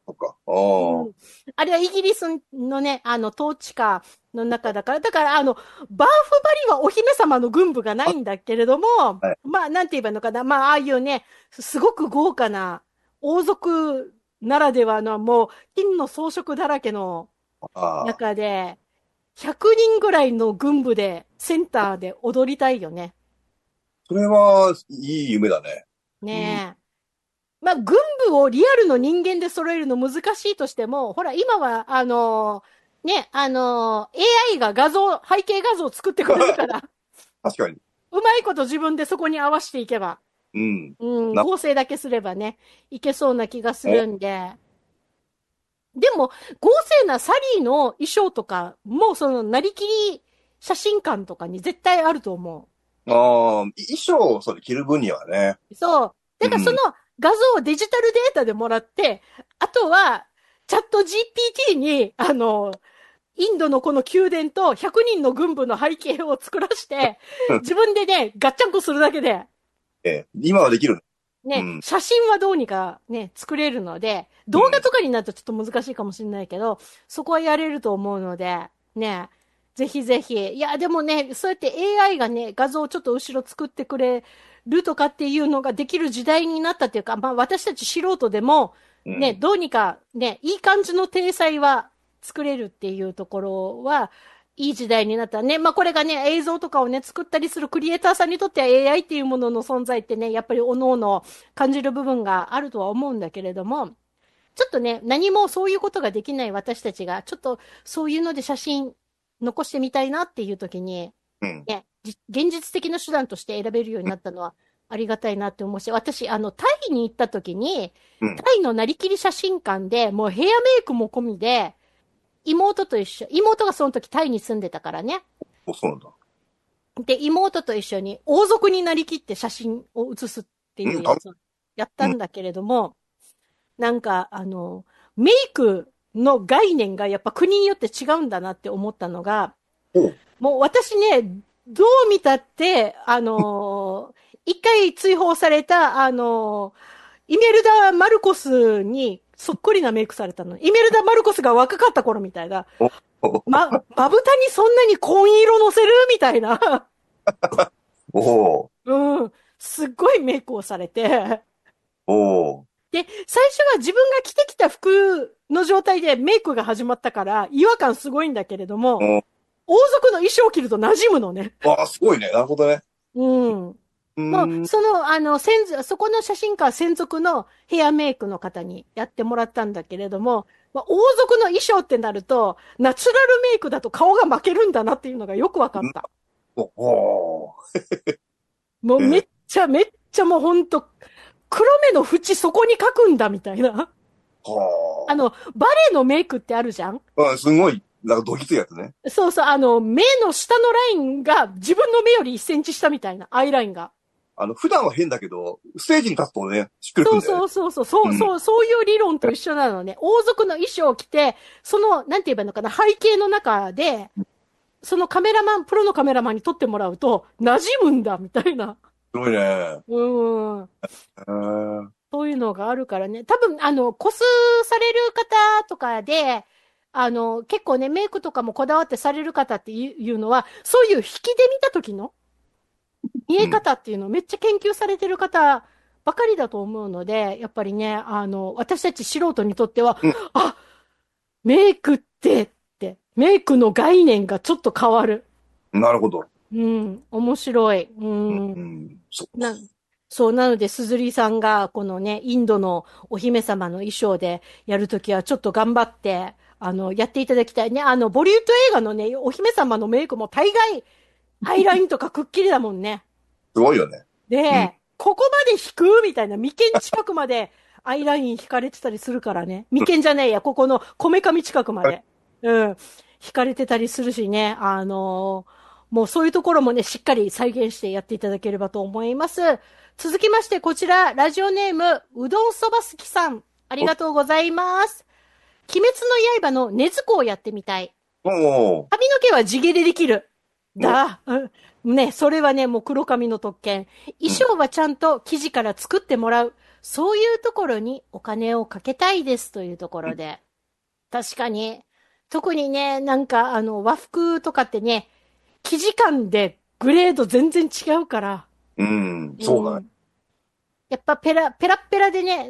そっか。 うんあれはイギリスのね、統治下の中だから、バーフバリはお姫様の軍部がないんだけれども、 はい、 まあ、なんて言えばいいのかな。まあ、ああいうね、すごく豪華な王族ならではのもう金の装飾だらけのああ。 中で、100人ぐらいの軍部でセンターで踊りたいよね。 それは、いい夢だね。 ねえ。まあ、軍部をリアルの人間で揃えるの難しいとしても、ほら、今は、AI が背景画像を作ってくれるから、 確かに。 うまいこと自分でそこに合わせていけば、 うん。 合成だけすればね、いけそうな気がするんで。でも、合成なサリーの衣装とかも、なりきり写真館とかに絶対あると思ああ、衣装をそれ着る分にはね。 う。そう。だからその画像をデジタルデータでもらって、あとは、チャット GPT に、インドのこの宮殿と100人の軍部の背景を作らして、自分でね、ガッチャンコするだけで、 今はできる。 ね、写真はどうにかね、作れるので、動画とかになるとちょっと難しいかもしれないけど、そこはやれると思うので、ね、ぜひぜひ。いや、でもね、そうやって AI がね、画像をちょっと後ろ作ってくれるとかっていうのができる時代になったっていうか、まあ私たち素人でも、ね、どうにかね、いい感じの体裁は作れるっていうところは、いい時代になったね。まあ、これがね、映像とかをね、作ったりするクリエイターさんにとっては AI っていうものの存在ってね、やっぱり各々感じる部分があるとは思うんだけれども、ちょっとね、何もそういうことができない私たちが、ちょっとそういうので写真残してみたいなっていう時に、ね、現実的な手段として選べるようになったのはありがたいなって思うし、私、タイに行った時に、タイのなりきり写真館で、もうヘアメイクも込みで、妹がその時タイに住んでたからね。 そうなんだ。 で、妹と一緒に王族になりきって写真を写すっていうやつをやったんだけれども、なんか、メイクの概念がやっぱ国によって違うんだなって思ったのが、もう私ね、どう見たって、一回追放された、イメルダ・マルコスにそっくりなメイクされたの。イメルダ・マルコスが若かった頃みたいな。まぶたにそんなに紺色乗せるみたいな。すっごいメイクをされて。で、最初は自分が着てきた服の状態でメイクが始まったから違和感すごいんだけれども、王族の衣装を着ると馴染むのね。 すごいね。なるほどね。 もう、そこの写真家は専属のヘアメイクの方にやってもらったんだけれども、王族の衣装ってなると、ナチュラルメイクだと顔が負けるんだなっていうのがよくわかった。もうめっちゃもうほんと、黒目の縁そこに描くんだみたいな。バレエのメイクってあるじゃん？ すごい、なんかドキついやつね。 そうそう、目の下のラインが自分の目より1センチ下みたいな、アイラインが。 普段は変だけど、ステージに立つとね、しっくりくるんだよね。 そういう理論と一緒なのね。王族の衣装を着て、なんて言えばいいのかな、背景の中で、そのプロのカメラマンに撮ってもらうと、馴染むんだ、みたいな。 すごいね。 そういうのがあるからね。多分、個数される方とかで、結構ね、メイクとかもこだわってされる方っていうのは、そういう引きで見た時の見え方っていうのをめっちゃ研究されてる方ばかりだと思うので、やっぱりね、私たち素人にとっては、メイクってメイクの概念がちょっと変わる。 なるほど。 面白い。そう、なので、すずりさんが、このね、インドのお姫様の衣装でやるときは、ちょっと頑張って、やっていただきたいね。ボリウッド映画のね、お姫様のメイクも大概、アイラインとかくっきりだもんね。 すごいよね。 で、ここまで引くみたいな、眉間近くまでアイライン引かれてたりするからね。眉間じゃねえや、ここのこめかみ近くまで。引かれてたりするしね。もうそういうところもね、しっかり再現してやっていただければと思います。続きまして、こちら、ラジオネーム、うどんそばすきさん。ありがとうございます。鬼滅の刃の禰豆子をやってみたい。髪の毛は地毛でできる。ね、それはね、もう黒髪の特権。衣装はちゃんと生地から作ってもらう。 そういうところにお金をかけたいですというところで。確かに。特にね、なんか和服とかってね、生地感でグレード全然違うから。 うん、そうだね。 やっぱペラッペラでね、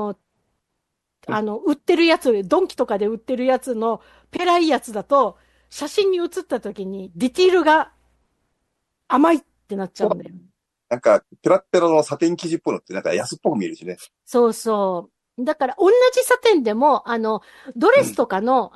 売ってるやつ、ドンキとかで売ってるやつのペラいやつだと、写真に写った時にディティールが甘いってなっちゃうんだよ。 なんか、ペラッペラのサテン生地っぽいのってなんか安っぽく見えるしね。 そうそう。だから同じサテンでも、ドレスとかの、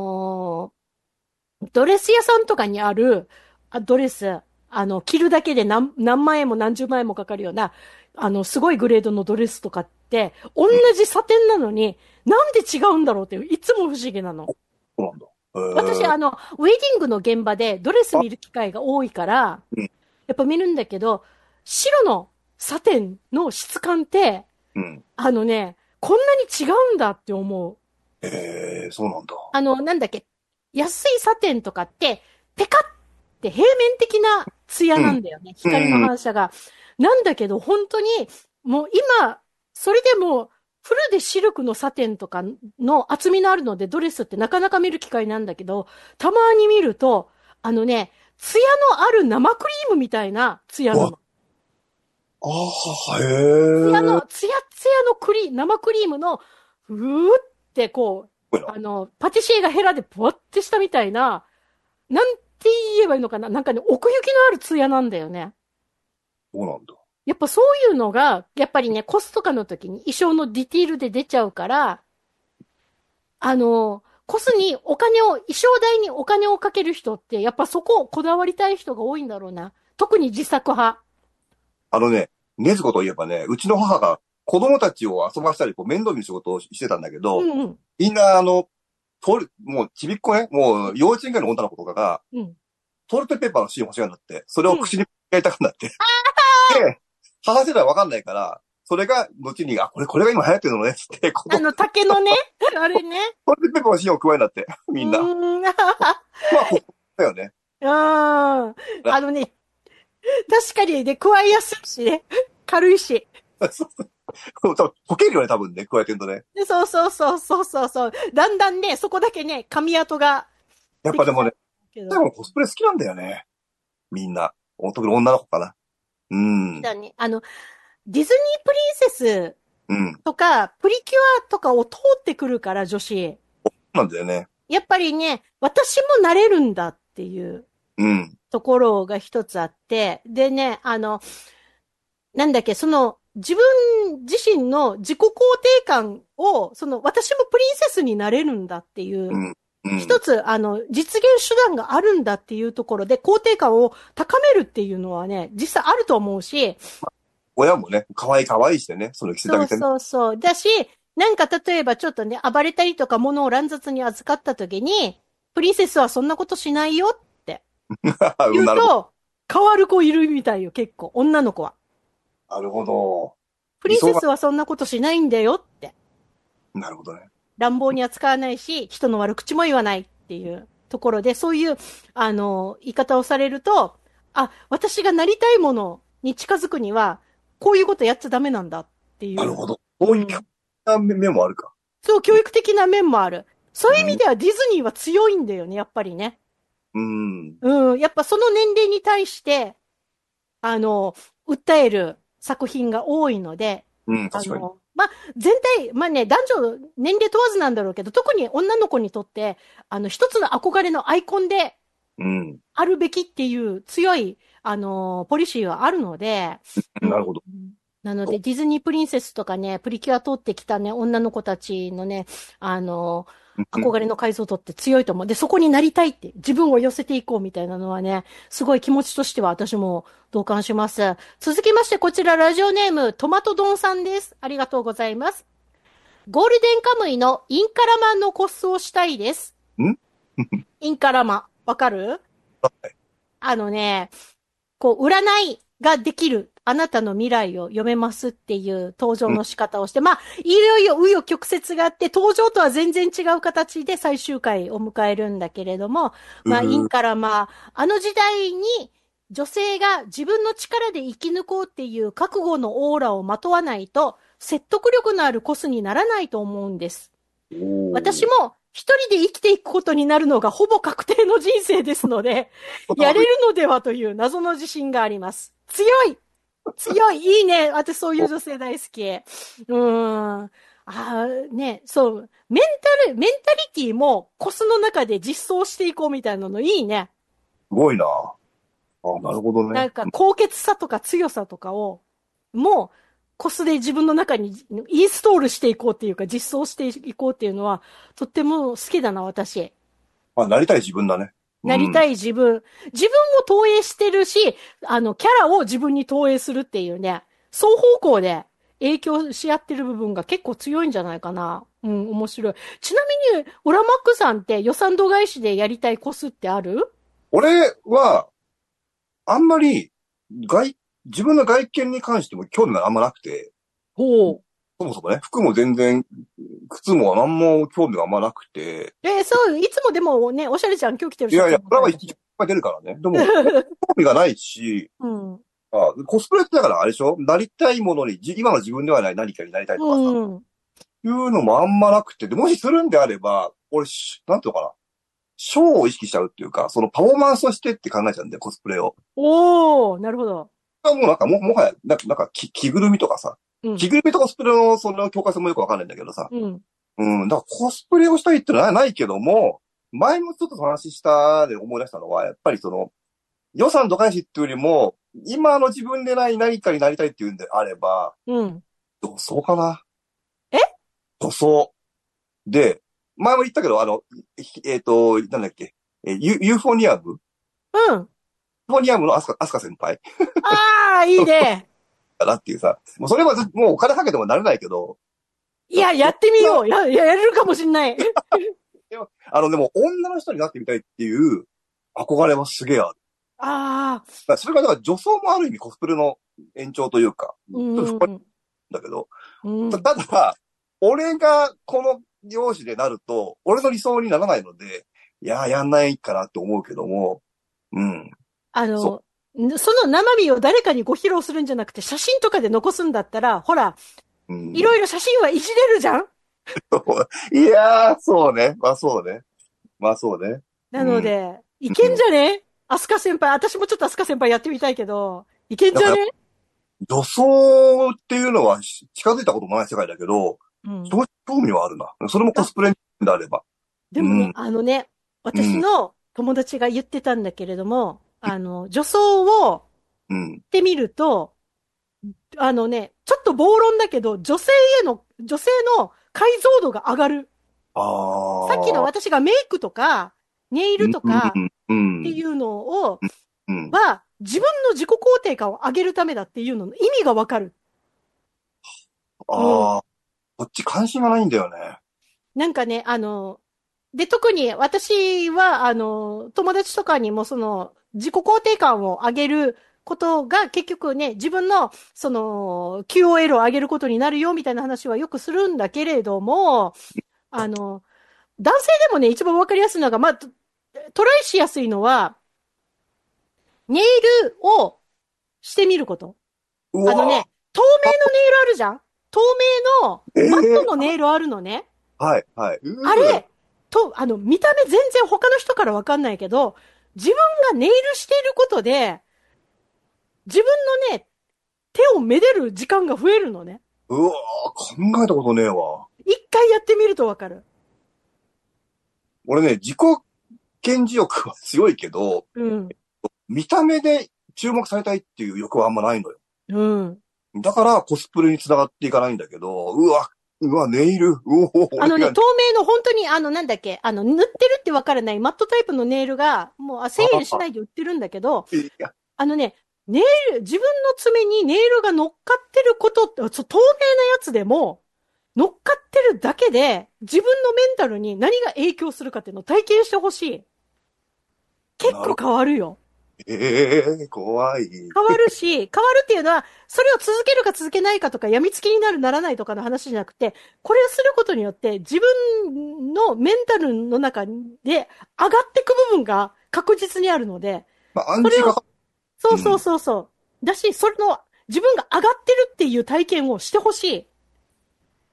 ドレス屋さんとかにある、ドレス、着るだけで何万円も何十万円もかかるような、すごいグレードのドレスとかって、同じサテンなのに、なんで違うんだろうって、いつも不思議なの。 そうなんだ。 私、ウェディングの現場でドレス見る機会が多いから、 うん、 やっぱ見るんだけど、白のサテンの質感って、 うん、 こんなに違うんだって思う。 そうなんだ。 なんだっけ、安いサテンとかって、ペカって平面的なツヤなんだよね。光の反射が。なんだけど、本当に、もう今、それでも、フルでシルクのサテンとかの厚みのあるのでドレスってなかなか見る機会なんだけど、たまに見ると、ツヤのある生クリームみたいなツヤなの。 ああ、へえ。 ツヤの生クリームの、ふーってこう、パティシエがヘラでポワってしたみたいな、なんて言えばいいのかな、なんかね、奥行きのあるツヤなんだよね。 そうなんだ。 やっぱそういうのが、やっぱりね、コスとかの時に衣装のディティールで出ちゃうから、コスに衣装代にお金をかける人って、やっぱそこをこだわりたい人が多いんだろうな。特に自作派。 ねずこといえばね、うちの母が子供たちを遊ばしたり、面倒見る仕事をしてたんだけど、みんなもうちびっこね、もう幼稚園ぐらいの女の子とかが、トイレットペーパーの芯欲しがるんだって、それを口にやりたくなって。で、母世代わかんないから、それが、後に、これが今流行ってるのね、つって。 竹のね、あれね。 トイレットペーパーの芯を加えるんだって、みんな。まあ、だよね。 確かにね、加えやすいしね。軽いし。 溶けるよね、多分ね、加えてるとね。 そう。だんだんね、そこだけね、髪跡が。 やっぱでもね、でもコスプレ好きなんだよね。みんな。特に女の子かな。 だね。ディズニープリンセスとか、プリキュアとかを通ってくるから、女子。 なんだよね。 やっぱりね、私もなれるんだっていうところが一つあって、でね、なんだっけ、自分自身の自己肯定感を、私もプリンセスになれるんだっていう、一つ、実現手段があるんだっていうところで、肯定感を高めるっていうのはね、実際あると思うし。 親もね、可愛いしてね、その着せてあげてね。 そう。だし、なんか例えばちょっとね、暴れたりとか物を乱雑に預かった時に、プリンセスはそんなことしないよって言うと、変わる子いるみたいよ、結構。女の子は。 なるほど。 プリンセスはそんなことしないんだよって。 なるほどね。 乱暴に扱わないし、人の悪口も言わないっていうところで、そういう、言い方をされると、私がなりたいものに近づくには、こういうことやっちゃダメなんだっていう。 なるほど。そういう面もあるか。 そう、教育的な面もある。そういう意味ではディズニーは強いんだよね、やっぱりね。やっぱその年齢に対して、訴える作品が多いので、 確かに。 全体、男女、年齢問わずなんだろうけど、特に女の子にとって、一つの憧れのアイコンで、あるべきっていう強い、ポリシーはあるので。 なるほど。 なので、ディズニープリンセスとかね、プリキュア通ってきたね、女の子たちのね、憧れの解像度って強いと思う。で、そこになりたいって、自分を寄せていこうみたいなのはね、すごい気持ちとしては私も同感します。続きまして、こちらラジオネーム、トマト丼さんです。ありがとうございます。ゴールデンカムイのインカラマンのコスをしたいです。インカラマン。わかる？占いができる。あなたの未来を読めますっていう登場の仕方をして、いろいろ紆余曲折があって、登場とは全然違う形で最終回を迎えるんだけれども、インからあの時代に女性が自分の力で生き抜こうっていう覚悟のオーラをまとわないと、 説得力のあるコスにならないと思うんです。 おー私も一人で生きていくことになるのがほぼ確定の人生ですので、やれるのではという謎の自信があります。強いいいね。私そういう女性大好き。そう。メンタリティもコスの中で実装していこうみたいなのいいね。 すごいな。なるほどね。 なんか高潔さとか強さとかを、もうコスで自分の中にインストールしていこうっていうか実装していこうっていうのはとっても好きだな、私。 なりたい自分だね。 なりたい自分。自分も投影してるし、キャラを自分に投影するっていうね、双方向で影響し合ってる部分が結構強いんじゃないかな。面白い。ちなみに、オラマックさんって予算度外視でやりたいコスってある？ 俺は、あんまり、自分の外見に関しても興味があんまなくて。 ほう。 そもそもね、服も全然、靴も何も興味があんまなくて。 そう、いつもでもね、おしゃれちゃん今日着てるいや、これはいっぱい出るからね。でも、興味がないし、コスプレってだからあれでしょ？なりたいものに、今の自分ではない何かになりたいとかさ、いうのもあんまなくて、で、もしするんであれば、俺、なんていうのかな、ショーを意識しちゃうっていうか、そのパフォーマンスとしてって考えちゃうんだよ、コスプレを。 なるほど。 もうなんか、もはや、なんか着ぐるみとかさ、着ぐるみとコスプレのその境界線もよくわかんないんだけどさ、だからコスプレをしたいってのはないけども、前もちょっと話したで思い出したのは、やっぱりその、予算度外視っていうよりも、今の自分でない何かになりたいっていうんであれば、女装かな。女装。で、前も言ったけど、なんだっけ、ユーフォニアム？ユーフォニアムのアスカ先輩。 いいね。 だなっていうさ、もうそれはもうお金かけてもなれないけど。 いや、やってみよう。やれるかもしんない。 でも女の人になってみたいっていう憧れはすげえある。それがだから女装もある意味コスプレの延長というか、だけど、ただ、俺がこの容姿でなると、俺の理想にならないので、やんないかなって思うけども、 その生身を誰かにご披露するんじゃなくて、写真とかで残すんだったら、ほら、いろいろ写真はいじれるじゃん？ いやー、そうね。そうね。そうね。 なので、いけんじゃね？アスカ先輩、私もちょっとアスカ先輩やってみたいけど、いけんじゃね？ 女装っていうのは近づいたこともない世界だけど、興味はあるな。それもコスプレであれば。 でもね、私の友達が言ってたんだけれども、女装をしてみると、ちょっと暴論だけど、女性の解像度が上がる。さっきの私がメイクとか、ネイルとか、っていうのを、自分の自己肯定感を上げるためだっていうのの意味がわかる。 こっち関心がないんだよね。 なんかね、で、特に私は、友達とかにも自己肯定感を上げることが結局ね、自分の、QOL を上げることになるよみたいな話はよくするんだけれども、男性でもね、一番わかりやすいのが、トライしやすいのは、ネイルをしてみること。透明のネイルあるじゃん？透明のマットのネイルあるのね。 はい。 あれ、見た目全然他の人からわかんないけど、自分がネイルしていることで、自分のね、手をめでる時間が増えるのね。 考えたことねえわ。 一回やってみるとわかる。 俺ね、自己顕示欲は強いけど、見た目で注目されたいっていう欲はあんまないのよ。だからコスプレに繋がっていかないんだけど、ネイル。透明の本当になんだっけ、塗ってるってわからないマットタイプのネイルが、もう1000円しないで売ってるんだけど、ネイル、自分の爪にネイルが乗っかってることって、透明なやつでも、乗っかってるだけで、自分のメンタルに何が影響するかっていうのを体験してほしい。結構変わるよ。 怖い。 変わるっていうのは、それを続けるか続けないかとか、病みつきになるならないとかの話じゃなくて、これをすることによって、自分のメンタルの中で上がっていく部分が確実にあるので、 暗示が。 そう。だし、自分が上がってるっていう体験をしてほしい。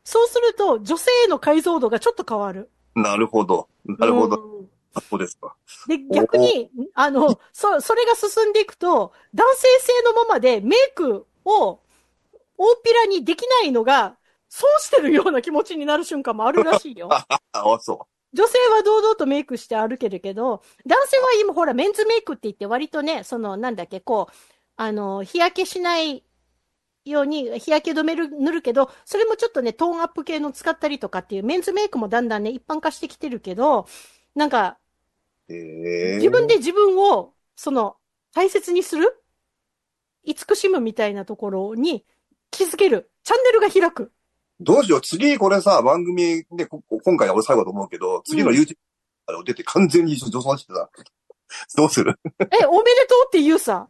そうすると、女性の解像度がちょっと変わる。 なるほど。なるほど。そうですか。 で、逆に、それが進んでいくと、男性性のままでメイクを大っぴらにできないのが、損してるような気持ちになる瞬間もあるらしいよ。 あ、そう。 女性は堂々とメイクして歩けるけど、男性は今ほらメンズメイクって言って割とね、なんだっけ、日焼けしないように日焼け止め塗るけど、それもちょっとね、トーンアップ系の使ったりとかっていうメンズメイクもだんだんね、一般化してきてるけど、なんか、自分で自分を、大切にする慈しむみたいなところに気づける。チャンネルが開く。 どうしよう。次これさ、番組で、今回は俺最後だと思うけど、次の YouTube から出て完全に女装してた。どうする？ おめでとうって言うさ。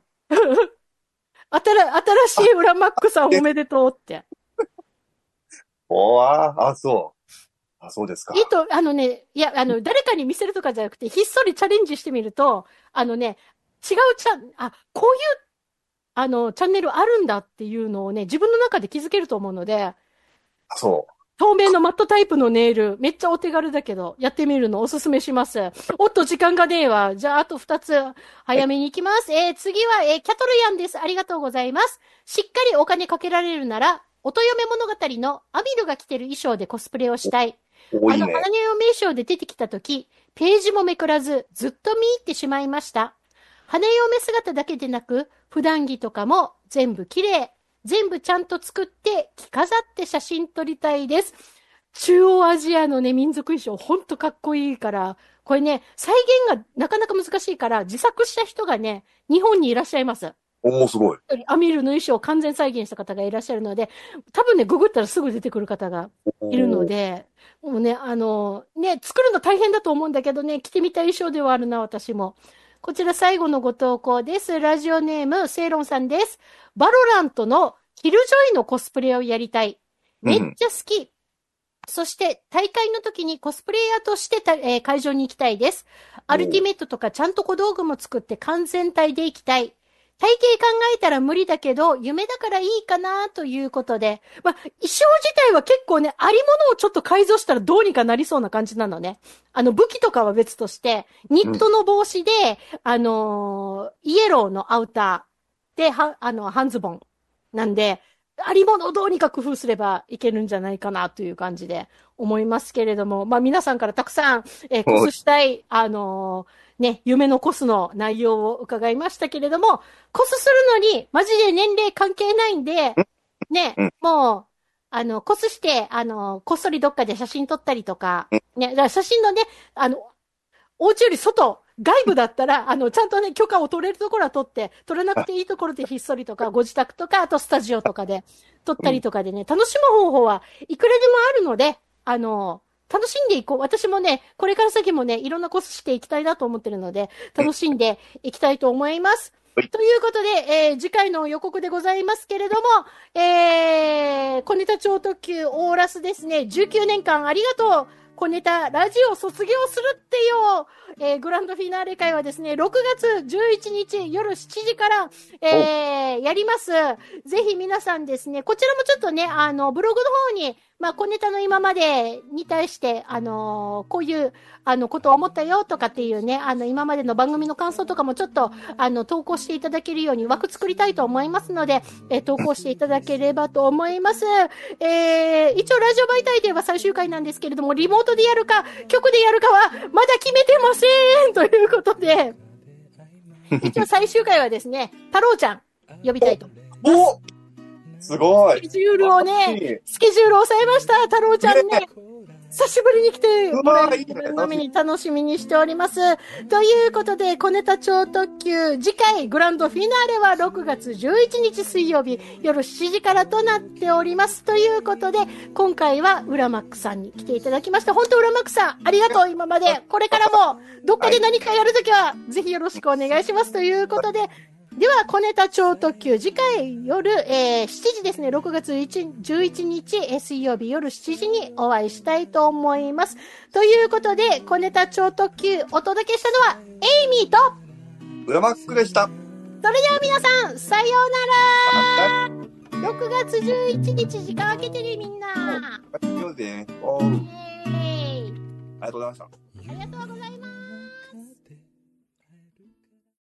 新しい裏マックさんおめでとうって。 そうですか。 誰かに見せるとかじゃなくて、ひっそりチャレンジしてみると、違うこういう、チャンネルあるんだっていうのをね、自分の中で気づけると思うので、 そう。 透明のマットタイプのネイル、めっちゃお手軽だけど、やってみるのおすすめします。おっと、時間がねえわ。じゃあ、あと2つ、早めに行きます。次は、キャトルヤンです。ありがとうございます。しっかりお金かけられるなら、音嫁物語のアビルが着てる衣装でコスプレをしたい。花嫁衣装で出てきたとき、ページもめくらず、ずっと見入ってしまいました。花嫁姿だけでなく、普段着とかも全部綺麗。全部ちゃんと作って着飾って写真撮りたいです。中央アジアのね、民族衣装ほんとかっこいいから、これね、再現がなかなか難しいから自作した人がね、日本にいらっしゃいます。 すごい。 アミールの衣装を完全再現した方がいらっしゃるので、多分ね、ググったらすぐ出てくる方がいるので、もうね、作るの大変だと思うんだけどね、着てみたい衣装ではあるな、私も。こちら最後のご投稿です。ラジオネーム、セイロンさんです。バロラントのキルジョイのコスプレをやりたい。めっちゃ好き。そして大会の時にコスプレイヤーとして、会場に行きたいです。アルティメットとかちゃんと小道具も作って完全体で行きたい。体型考えたら無理だけど、夢だからいいかなということで。衣装自体は結構ね、ありものをちょっと改造したらどうにかなりそうな感じなのね。武器とかは別として、ニットの帽子で、イエローのアウターで、半ズボン。なんで、ありものをどうにか工夫すればいけるんじゃないかなという感じで思いますけれども、皆さんからたくさん、コスしたい、夢のコスの内容を伺いましたけれども、コスするのに、マジで年齢関係ないんで、もう、コスして、こっそりどっかで写真撮ったりとか、だから写真のね、お家より外部だったら、ちゃんとね、許可を取れるところは取って、取れなくていいところでひっそりとか、ご自宅とか、あとスタジオとかで撮ったりとかでね、楽しむ方法はいくらでもあるので、楽しんでいこう。私もね、これから先もね、いろんなコスしていきたいなと思ってるので、楽しんでいきたいと思います。ということで、次回の予告でございますけれども、小ネタ超特急オーラスですね、19年間ありがとう。小ネタラジオ卒業するってよ、グランドフィナーレ会はですね、6月11日夜7時から、やります。ぜひ皆さんですね、こちらもちょっとね、ブログの方に、小ネタの今までに対して、こういう、ことを思ったよとかっていうね、今までの番組の感想とかもちょっと、投稿していただけるように枠作りたいと思いますので、投稿していただければと思います。一応ラジオ媒体では最終回なんですけれども、リモートでやるか、局でやるかは、まだ決めてませんということで、一応最終回はですね、太郎ちゃん、呼びたいと。 すごい。 スケジュールを抑えました、太郎ちゃんね。久しぶりに来てもらえるために楽しみにしております。ということで、小ネタ超特急、次回グランドフィナーレは6月11日水曜日夜7時からとなっております。ということで、今回はウラマックさんに来ていただきました。本当ウラマックさん、ありがとう、今まで。これからも、どっかで何かやるときは、ぜひよろしくお願いします。ということで、では、小ネタ超特急、次回夜、7時ですね、6月11日、水曜日夜7時にお会いしたいと思います。ということで、小ネタ超特急、お届けしたのは、エイミーと、 ウラマックでした。 それでは皆さん、さようなら。 6月11日時間空けてね、みんな。 やってみようぜ。ありがとうございました。 ありがとうございます。